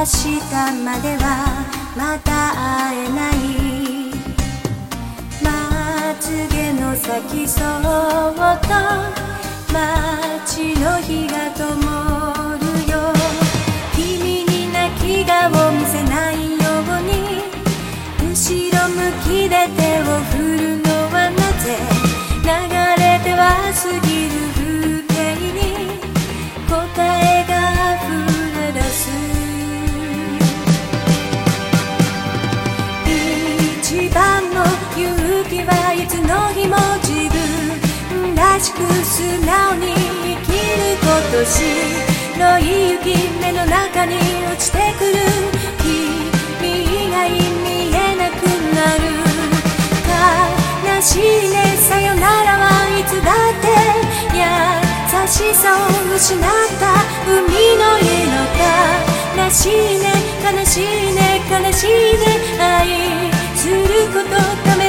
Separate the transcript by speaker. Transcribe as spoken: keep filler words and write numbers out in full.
Speaker 1: 日まではまた会えない。まつげの先そっと街の火が灯るよ。君に泣き顔見せないように後ろ向きで手を振るのはなぜ。流れては過ぎる風景に答えが溢れ出す。一番の勇気はいつの日も自分らしく素直に生きること。白い雪目の中に落ちてくる君以外見えなくなる。悲しいねさよならはいつだって優しさを失った海の家の悲しいね悲しいね悲しいね愛することため